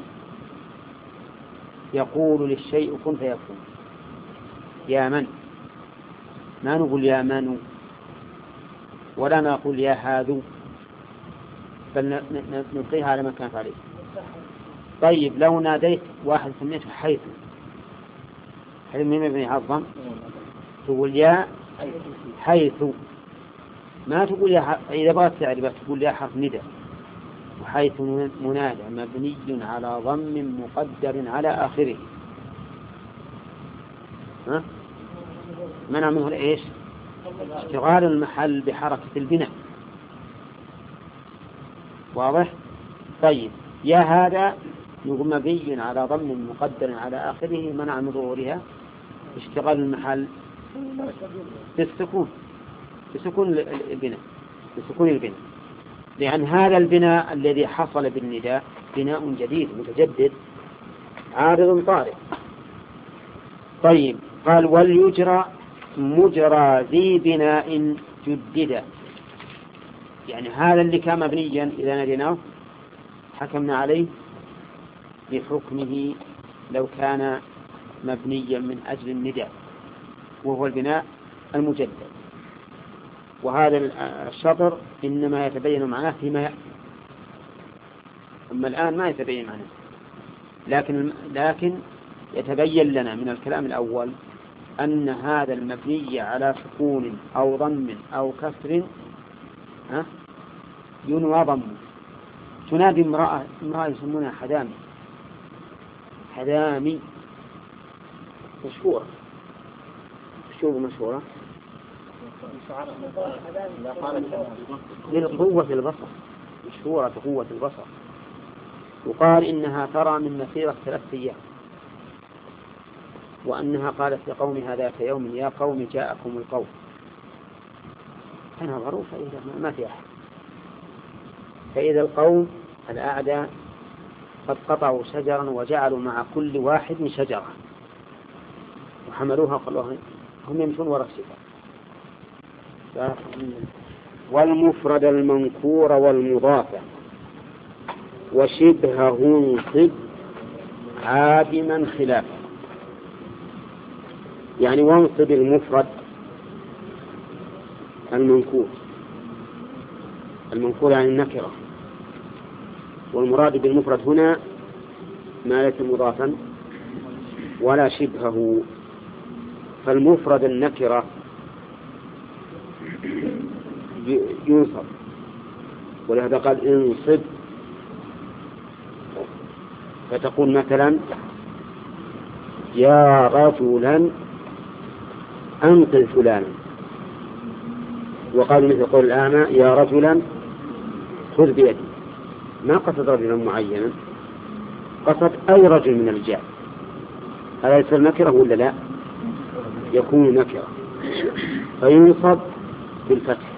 يقول للشيء كن فيكون، يا من، ما نقول يا من، ولا نقول يا هذا، بل نلقيها على ما كانت عليه. طيب لو ناديت واحد سميته حيث، هل من مبني على الضم؟ تقول يا حيث، ما تقول يا إذا بغيت تعرف تقول يا حرف ندى، وحيث منادى مبني على ضم مقدر على آخره. ها؟ منع منه إيش؟ اشتغال المحل بحركة البناء. واضح؟ طيب يا هذا نقول مبني على ضم مقدر على آخره، منع من ظهورها اشتغال المحل بالسكون، بسكون البناء، لأن هذا البناء الذي حصل بالنداء بناء جديد متجدد عارض طارئ. طيب قال وليجرى مجرى ذي بناء جدد، يعني هذا اللي كان مبنيا إذا ناديناه حكمنا عليه بحكمه لو كان مبنيا من أجل النداء، وهو البناء المجدد. وهذا الشطر إنما يتبين معناه فيما يأتي، أما الآن ما يتبين معناه، لكن يتبين لنا من الكلام الأول أن هذا المبني على سكون أو ضم أو كسر ينوى ضمه. تنادي امرأة يسمونها حدامي مشهورة، للقوة البصر، مشهورة قوة البصر. وقال إنها ترى من مسيرة 3 أيام، وأنها قالت لقومها ذات يوم يا قوم جاءكم القوم، أنا معروفة إذا ما في أحد. فإذا القوم الأعداء قد قطعوا شجرا وجعلوا مع كل واحد شجرة وحملوها قالوا هم يمشون وراء الشجرة. والمفرد المنكور والمضاف وشبهه انصب عادما خلافه، يعني وانصب المفرد المنكور يعني النكرة، والمراد بالمفرد هنا ما ليس مضافا ولا شبهه. فالمفرد النكرة ينصب، ولهذا قال انصب، فتقول مثلا يا رجلا أنقذ فلانا، وقال مثل قول الأعمى يا رجلا خذ بيدي، ما قصد رجلا معينا، قصد أي رجل من الرجال. هذا يصير نكرة ولا لا؟ يكون نكرة فينصب بالفتح،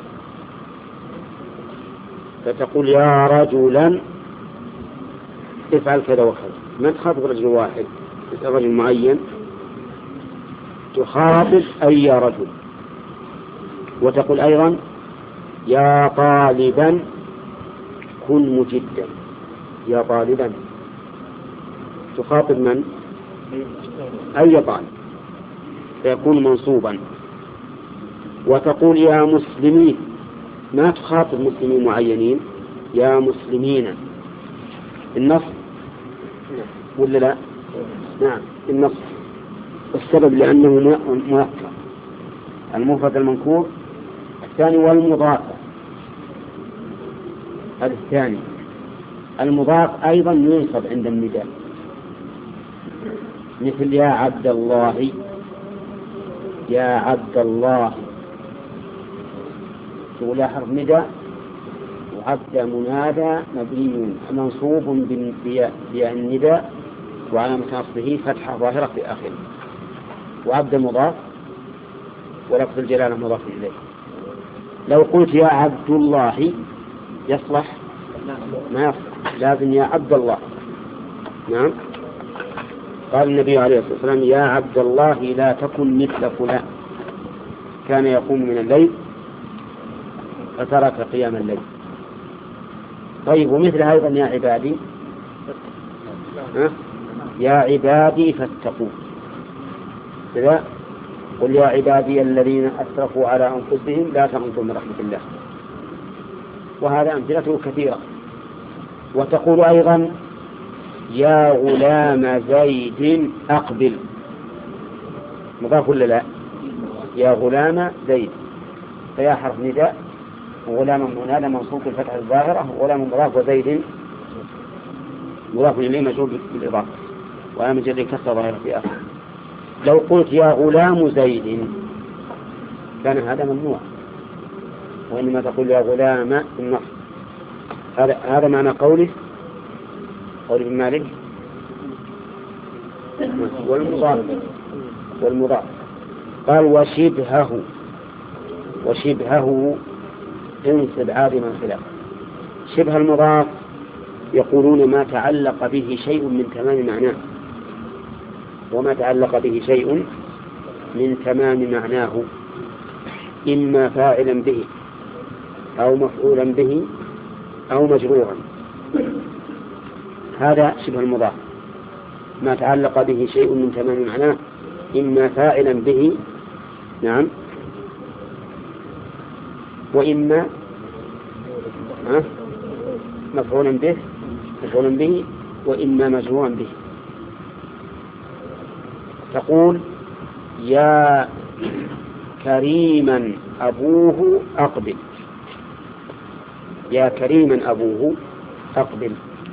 فتقول يا رجلا افعل كذا وكذا، ما تخاطب رجل واحد، رجل معين، تخاطب أي رجل. وتقول أيضا يا طالبا كن مجدا، يا طالبا تخاطب من؟ أي طالب، فيكون منصوبا. وتقول يا مسلمين، ما تخاطب مسلمين معينين، يا مسلمين. النصب ولا لا؟ نعم النصب، السبب لأنه مؤكد. المفرد المنكور الثاني. والمضاف هذا الثاني، المضاف أيضا ينصب عند النداء مثل يا عبد الله، يا عبد الله، تقول حرف نداء، وعبد منادى مبني منصوب بياء النداء وعلامة نصبه فتحة ظاهرة في آخره، وعبد مضاف ولفظ الجلالة مضاف إليه. لو قلت يا عبد الله يصلح؟ ما يصلح، لازم يا عبد الله. نعم. قال النبي عليه الصلاة والسلام يا عبد الله لا تكن مثل فلان كان يقوم من الليل فترك قيام الليل. طيب ومثل أيضا يا عبادي، يا عبادي فاتقوا كذا، قل يا عبادي الذين أسرفوا على أنفسهم لا تقنطوا من رحمة الله. وهذا أمثلته كثيرة. وتقول أيضا يا غلام زيد أقبل، مضاف ولا لا؟ يا غلام زيد، فيا حرف نداء وغلام منادى منصوب بالفتحة الظاهرة، وغلام مضاف وزيد مضاف إليه مجرور بالإضافة وعلامة جره كسر ظاهرة في آخره. لو قلت يا غلام زيد كان هذا ممنوع، وإنما تقول يا غلام النصب. هذا معنى قول ابن مالك. والمضاف قال وشبهه انسب عادما خلاف. شبه المضاف يقولون ما تعلق به شيء من تمام معناه، وما تعلق به شيء من تمام معناه إما فاعلا به أو مفعولا به أو مجرورا. هذا شبه المضاف، ما تعلق به شيء من تمام معناه إما فاعلا به، نعم، وإما مفعولا به وإما مجرورا به. تقول يا كريما أبوه أقبل، يا كريما أبوه أقبل.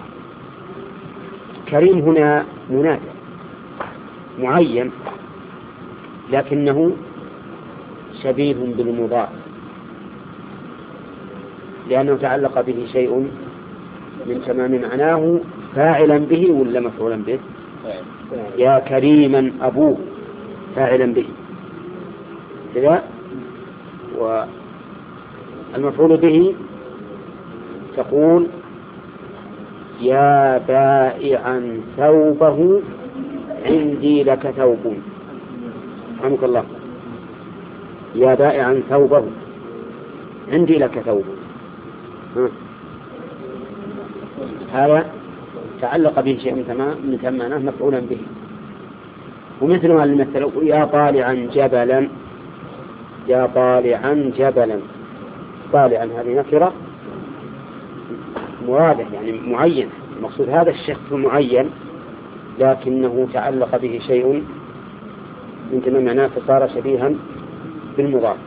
كريم هنا منادى معين لكنه شبيه بالمضاف لأنه تعلق به شيء من تمام معناه فاعلا به ولا مفعولا به؟ يا كريما أبوه فاعلا به كذا. والمفعول به تقول يا بائعا ثوبه عندي لك ثوب. رحمك الله. يا بائعا ثوبه عندي لك ثوب. هذا تعلق به شيء من تمامه مفعولا به. ومثل ما المثل يا طالعا جبلا، يا طالعا جبلا. طالعا هذه نكرة مرادة يعني معين، المقصود هذا الشخص معين لكنه تعلق به شيء من تمام معناه فصار شبيها بالمضاف.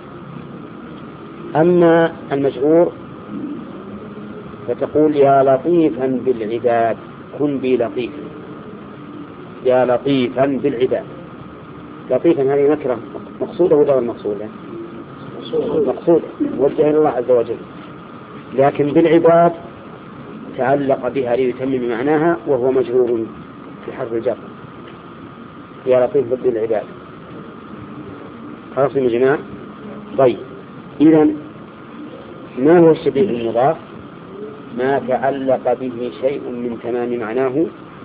أما المجرور فتقول يا لطيفا بالعباد كن بي لطيفا، يا لطيفا بالعباد. لطيفا هذه نكرة مقصودة ولا غير مقصودة؟ مقصودة وجه الله عز وجل، لكن بالعباد تعلق بها ليتمم معناها وهو مجرور في حرف الجر. يا لطيف بالعباد. خلاص يا جماعة. طيب إذن ما هو الشبيه بالمضاف؟ ما تعلق به شيء من تمام معناه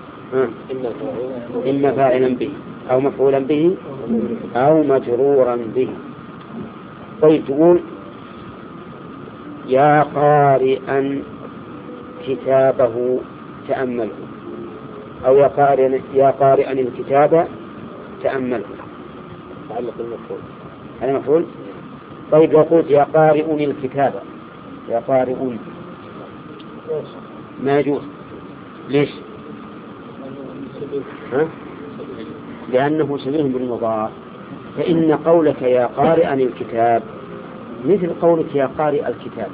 إما فاعلا به أو مفعولا به أو مجرورا به. طيب تقول يا قارئا كتابه تأمله، أو يا قارئا الكتاب تأمله. تعلق المفعول، هذا مفعول. طيب لو قلت يا قارئ الكتاب، يا قارئ ما يجوز. ليش؟ لأنه شبيه بالمضاف. فإن قولك يا قارئا الكتاب مثل قولك يا قارئ الكتاب،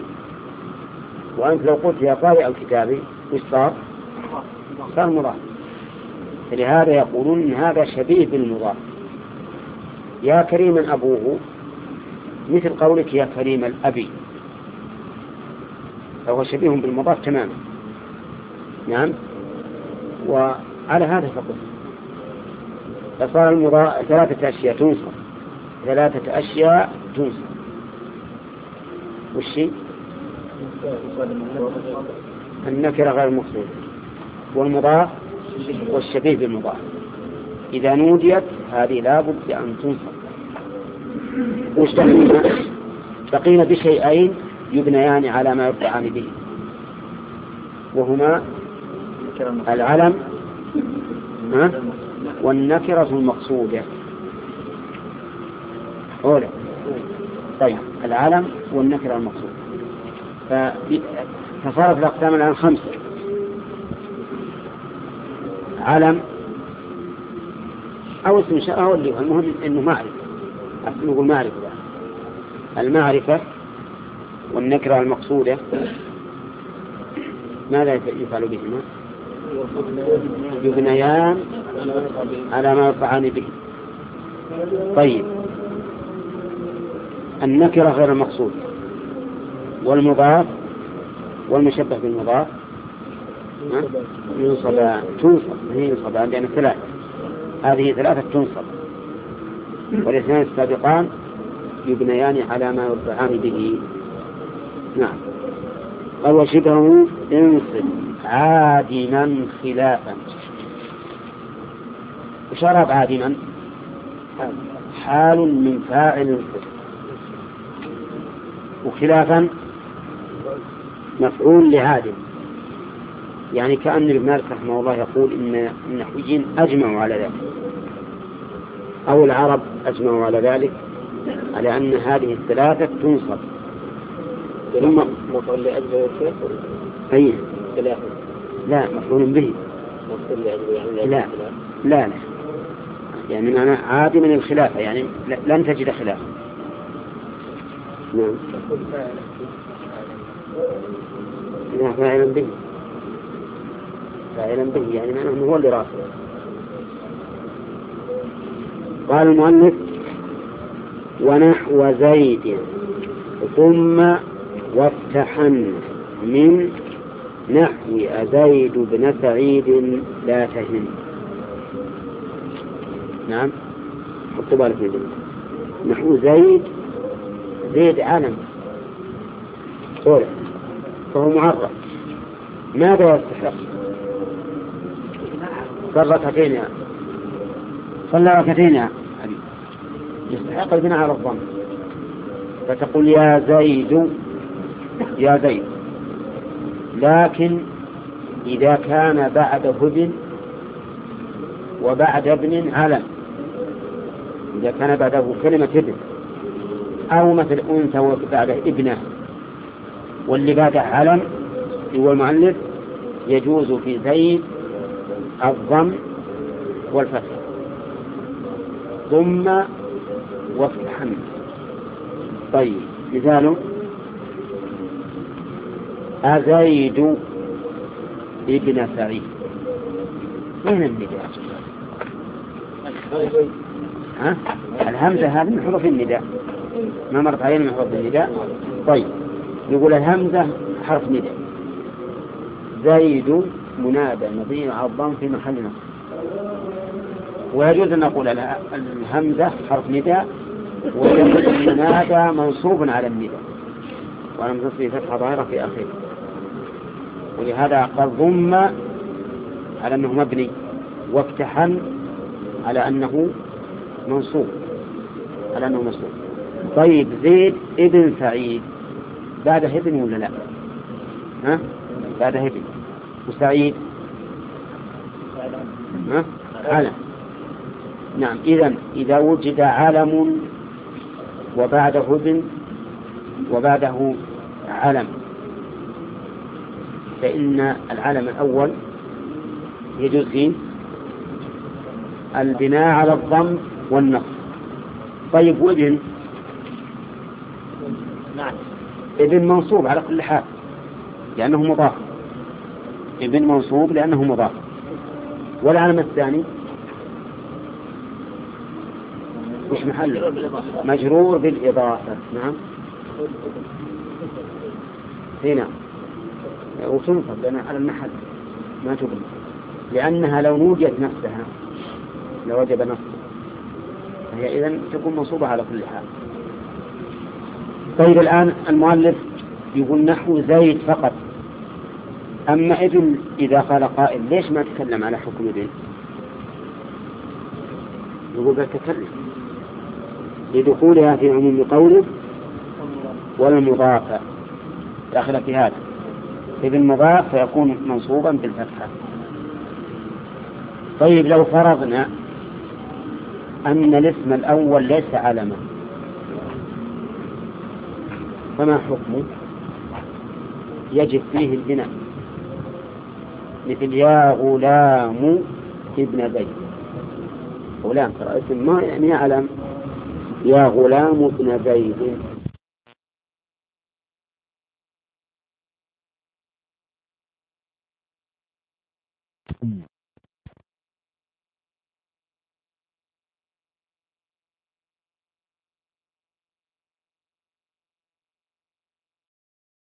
وأنت لو قلت يا قارئ الكتاب وش صار؟ صار مضاف. فلهذا يقولون إن هذا شبيه بالمضاف. يا كريما أبوه مثل قولك يا كريم الأبي، فهو شبيه بالمضاف تماما. نعم. وعلى هذا فقط فصار المضاف 3 أشياء تنصب، 3 أشياء تنصب. والشيء النكرة غير المقصودة، والمضاف والشبيه بالمضاف. إذا نوديت هذه لابد أن تنصب. وش بقينا بشيئين يبنيان على ما يرفعان به، وهما العلم والنكرة المقصودة. أولا طيب العلم والنكرة المقصودة. فصارت الأقسام الآن 5: علم أو اسم شاء أو اللي هو المهم إنه معرفة، نقول معرفة. المعرفة والنكرة المقصودة ماذا يفعل بهما؟ يبنيان على ما يرفعان به. طيب النكرة غير المقصود والمضاف والمشبه بالمضاف تنصب، هي ينصبان لأن 3، هذه 3 تنصب، والاثنان السابقان يبنيان على ما يرفعان به. نعم. قال وشبهه انصب عادما خلافا. وشرب عادما حال من فاعل انصب، وخلافا مفعول لعادم. يعني كأن ابن مالك رحمه الله يقول إن النحويين أجمعوا على ذلك، أو العرب أجمعوا على ذلك، على أن هذه 3 تنصب. ثم مفعول لأجله الشيخ أي خلافا. لا مفعول به. مفعول لأجله يعني لا لا لا يعني معنى عادي من الخلافة، يعني لن تجد خلافة. نعم. لا فاعلا به، فاعلا به يعني معناه هو اللي راسه. قال المؤلف ونحو زيد ثم وافتحن من نحو أزيد بن سعيد لا تهن. نعم حطوا بالك من ذلك. نحو زيد علم صورة فهو معرف. ماذا يستحق؟ صلى ركعتين يا صلى ركعتين يا حبيبي، يستحق البناء على الضم، فتقول يا زيد يا زيد. لكن إذا كان بعد ابن وبعد ابن علم، إذا كان بعده كلمة ابن أو مثل أنثى وبعد ابنه واللي بعده علم هو المؤلف، يجوز في زيد الضم والفتح ثم وافتحن. طيب مثاله أزيد ابن سعيد، وين النداء؟ الهمزة هذه من حروف النداء، ما مرت علينا من حروف النداء. طيب نقول الهمزة حرف نداء، زيد منادى مبني على الضم في محل نصب، ويجوز أن نقول الهمزة حرف نداء والمنادى منصوب على النداء ولم تصل فتحة ظاهرة في آخره. ولهذا قال ضم على أنه مبني، وافتحن على أنه منصوب طيب زيد ابن سعيد بعده ابن ولا لا؟ بعده ابن. وسعيد علم. نعم. إذا وجد علم وبعده ابن وبعده علم، فإن العلم الأول يجوز فيه البناء على الضم والنصب. طيب وابن؟ نعم ابن منصوب على كل حال لأنه مضاف، ابن منصوب لأنه مضاف. والعلم الثاني مش محل مجرور بالإضافة. نعم هنا وتنصب لنا على المحل ما تبنى، لأنها لو نوديت نفسها لوجب نصبها، فهي إذن تكون منصوبة على كل حال. طيب الآن المؤلف يقول نحو زيد فقط. أما ابن إذا قال قائل ليش ما تكلم على حكم ابن؟ يقول بتكلم لدخولها في عموم قوله والمضاف داخل في هذا. ابن مضاف فيكون منصوبا بالفتحة. طيب لو فرضنا أن الاسم الأول ليس علما فما حكمه؟ يجب فيه البناء، مثل يا غلام ابن زيد. غلام ترى اسم ما يعني علم، يا غلام ابن زيد.